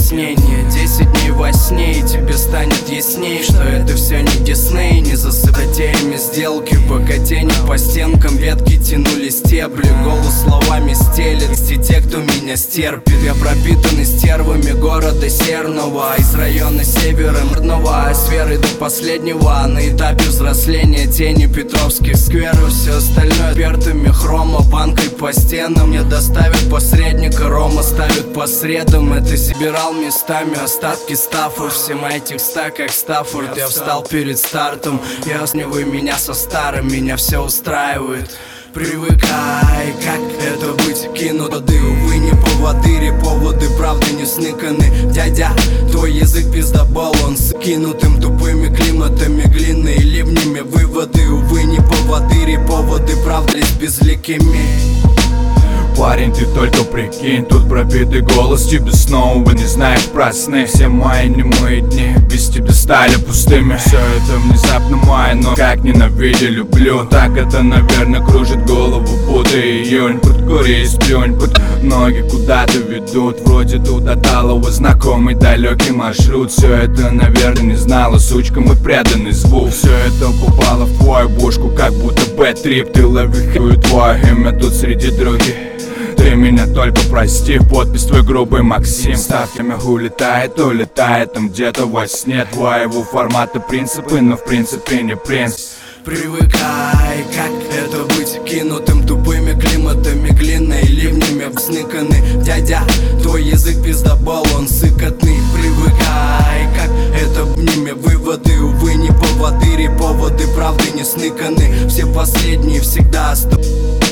объяснение. 10 дней во сне, и тебе станет ясней, что это все не Дисней. Не засыпатеями сделки, пока тени по стенкам, ветки тянули стебли. Голос словами стелет, и те, кто меня стерпит. Я пропитанный стервами города серного, из района севера мирного, с верой до последнего. На этапе взросления тени Петровских скверов. Все остальное экспертами хрома, банкой по стенам. Мне доставят посредника, Рома ставят по средам. Это собирал местами остатки стафов. Все мои текста как Стаффорд. Я встал перед стартом, я оцениваю меня со старым, меня все устраивает. Привыкай, как это быть кинуты. Увы, не поводыри, поводы правды не сныканы. Дядя, твой язык пиздобол, он с кинутым тупыми климатами, глиной и ливнями. Выводы, увы, не поводыри, поводы правды с безликими. Парень, ты только прикинь, тут пропитый голос, тебе снова не знаешь про сны. Все мои немые дни без тебя стали пустыми. Все это внезапно мое, но как ненавидя люблю. Так это, наверное, кружит голову, будто июнь. Подкури и сплюнь, под ноги куда-то ведут. Вроде тут от Алова знакомый далекий маршрут. Все это, наверное, не знала сучка, мой преданный звук. Все это попало в твою бошку, как будто бэт-трип. Ты лови твое имя тут среди других. Ты меня только прости, подпись твой грубый Максим. Ставками улетает, улетает там где-то во сне. Твоего формата принципы, но в принципе не принц. Привыкай, как это быть кинутым тупыми климатами, глиной и ливнями всныканы. Дядя, твой язык пиздобол, он сыкотный. Привыкай, как это ними выводы, увы, не поводыри, поводы правды не сныканы. Все последние всегда остаются.